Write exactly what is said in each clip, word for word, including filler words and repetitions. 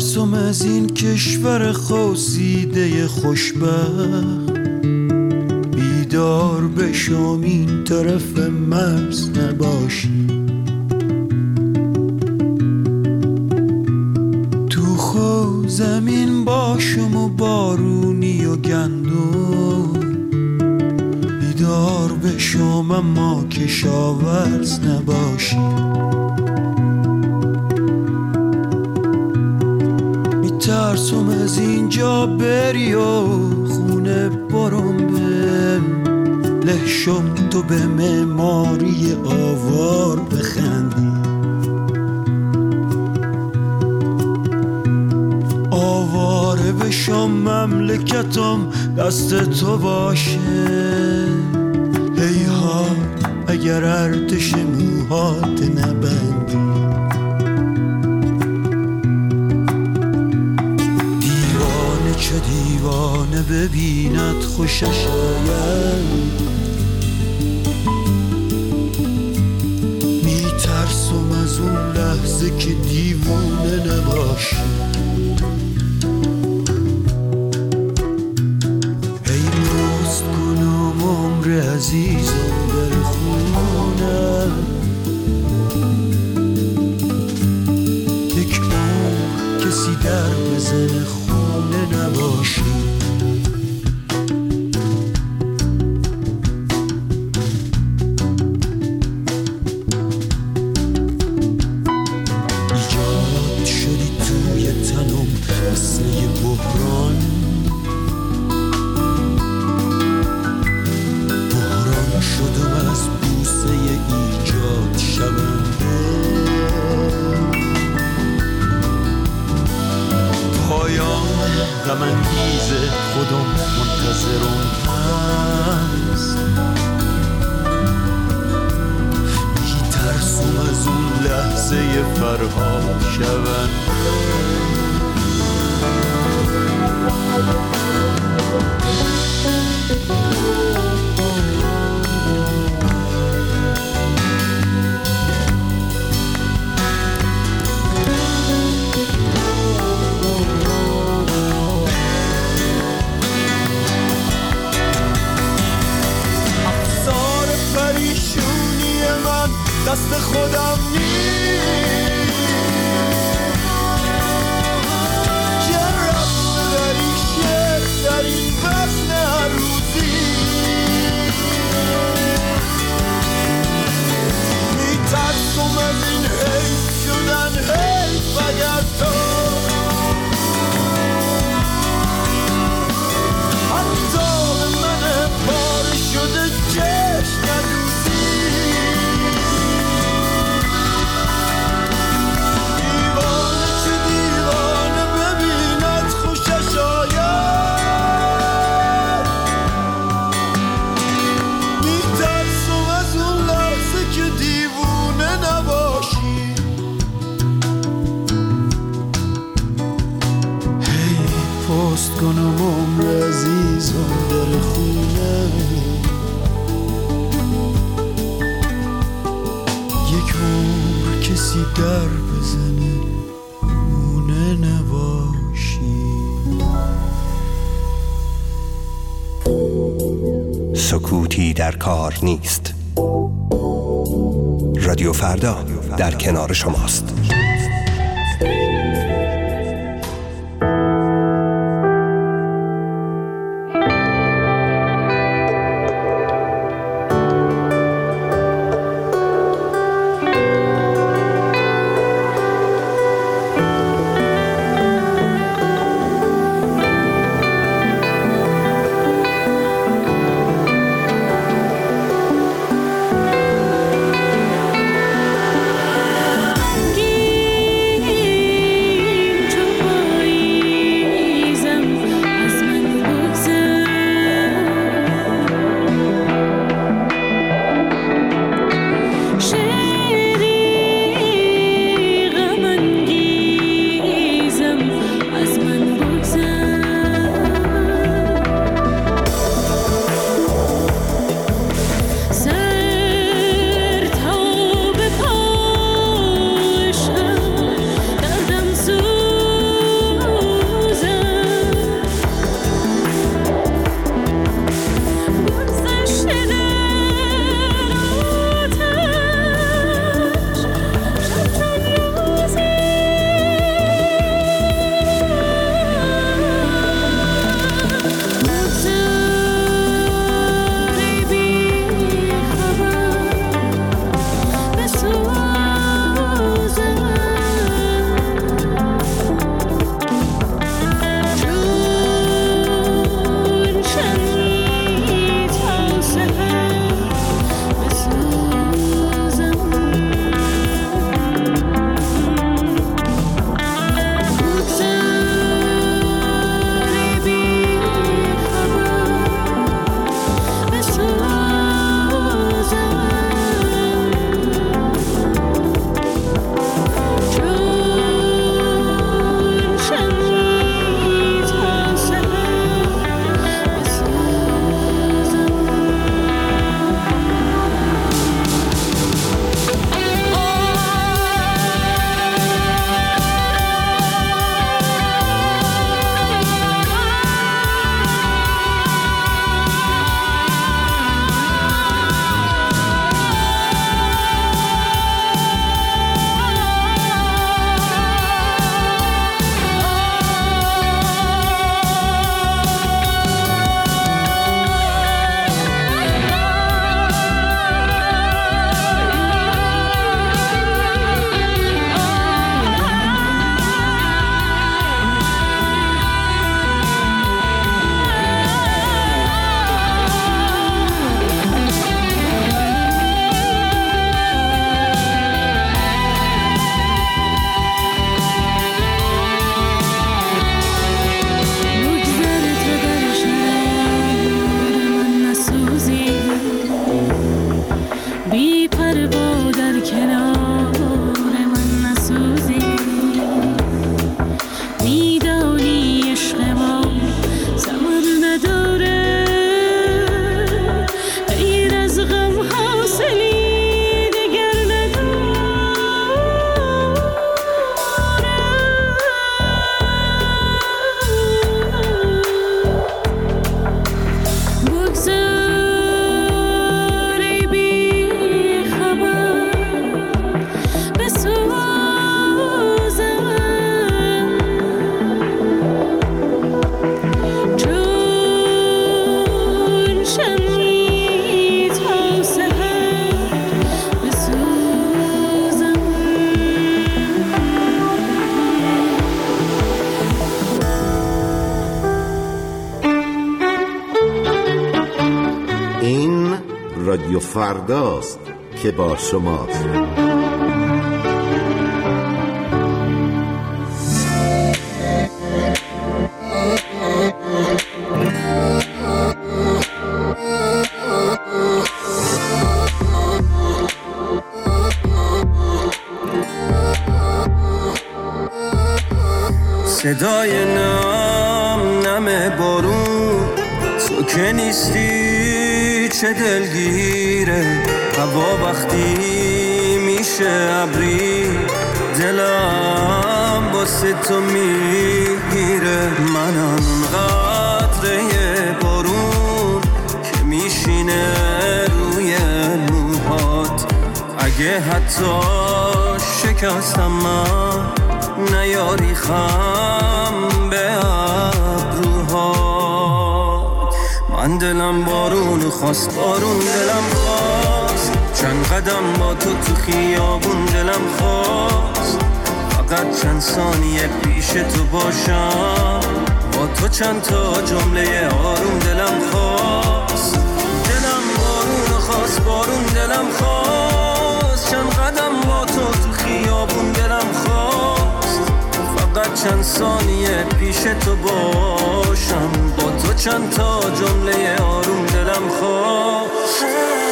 میترسم از این کشور خواسیده خوشبخت، بیدار بشم این طرف مرز نباشی. تو خو زمین باشم و بارونی و گندم، بیدار بشم اما کشاورز نباشی. میترسم از اینجا بری و خونه برم به لهشم، تو به معماری آوار بخندی. آواره بشم مملکتم دست تو باشه، هیهات اگر ارتش موهات نبندی. دیوانه چه دیوانه ببیند خوشش آید، میترسم از اون لحظه که دیوانه نباشی. هی پست کنم عمر عزیزم در خونه، یک عمر کسی در بزن خونه نباشی. ایجاد شدی توی تنم مثل یه بحران، بحران شدم از بوسه ایجاد شونده. پایان غم انگیز خودم منتظرم هست، میترسم از اون لحظه فرهاد شونده. افسار پریشونی من دست خودم نیست، چه رفت داری شعر در این وزن هر روزی. میترسم از این حیف شدن حیف اگر تو حتی به من پاره شده چشم ندوزی. دیوانه چه دیوانه ببیند خوشش آید، میترسم از اون لحظه که دیوونه نباشی. هی پست کنم عمر عزیزم در خونه، یک عمر کسی در بزنه خونه نباشی. سکوتی در کار نیست. رادیو فردا در کنار شماست. Give رادیو فرداست که با شماست. صدای نم نم بارون، تو که نیستی چه دلگیره. هوا وقتی میشه ابری، دلم واسه تو میگیره. منم قطره بارون که میشینه روی موهات. اگه حتی شکستم من، نیاری خم به ابروها. من دلم بارون خواست، بارون دلم خواست. چند قدم با تو تو خیابون دلم خواست. فقط چند ثانیه پیش تو باشم، با تو چند تا جمله آروم دلم خواست. دلم بارون خواست، بارون دلم خواست. چند قدم با تو تو خیابون دلم خواست. فقط چند ثانیه پیش تو باشم، با تو چند تا جمله آروم دلم خواست.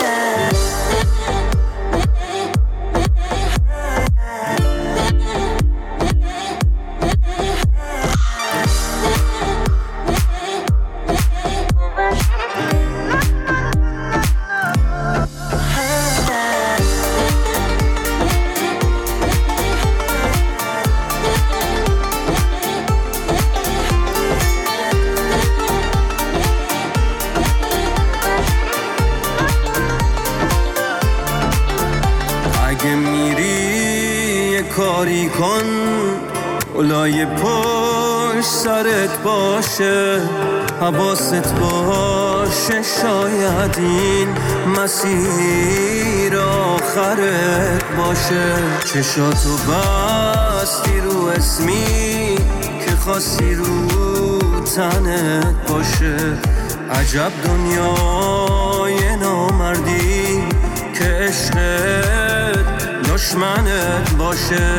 کاری کن اولای پشت سرت باشه، حواست باشه. شاید این مسیر آخرت باشه. چشاتو بستی رو اسمی که خاصی رو تنت باشه. عجب دنیای نامردی که عشقت دشمنت باشه.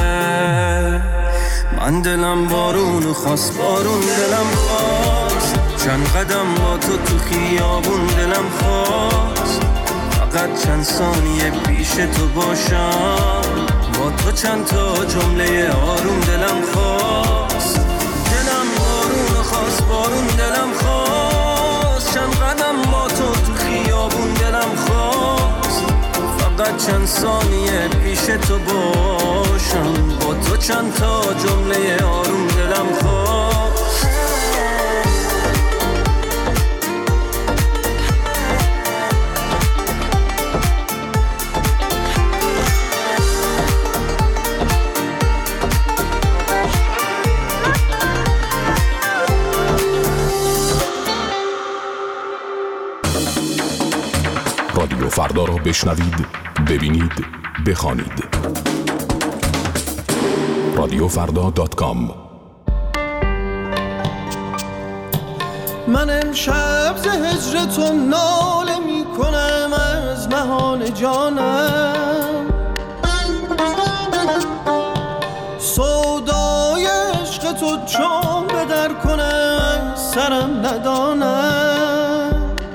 من دلم بارون خواست، بارون دلم خواست. چند قدم با تو تو خیابون دلم خواست. فقط چند ثانیه پیش تو باشم، با تو چند تا جمله آروم دلم خواست. دلم بارون خواست، بارون دلم خواست. چند قدم با تو تو خیابون دلم خواست. فقط چند ثانیه پیش تو باشم، با تو چند تا جمله آروم دلم خواست. رادیو فردا را بشنوید، ببینید، بخوانید. رادیو فردا دات کام. من امشب ز هجر تو ناله می کنم از نهان جانم. سودای عشق تو چون به در کنم سرم ندانم.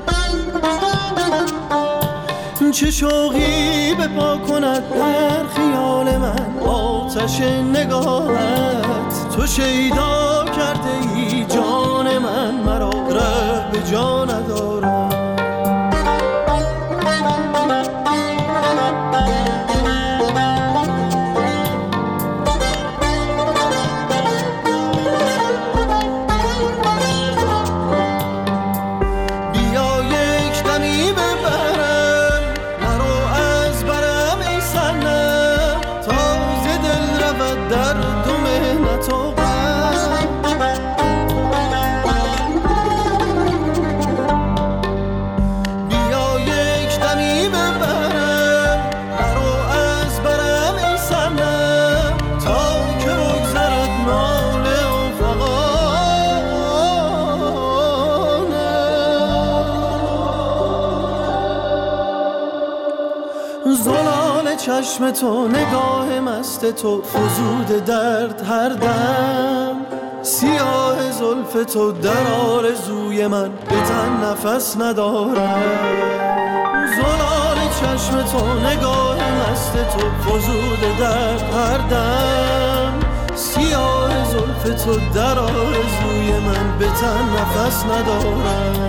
چه شوقی به پا کند در خیال من آتش نگاهت. تو شیدا کرده ای جان من، مرا ره به جا ندارم. چشم تو، نگاه مست تو، فزود درد هر دم. سیاه زلف تو در آرزوی من، به تن نفس ندارم. زلال چشم تو، نگاه مست تو، فزود درد هر دم. سیاه زلف تو در آرزوی من، به تن نفس ندارم.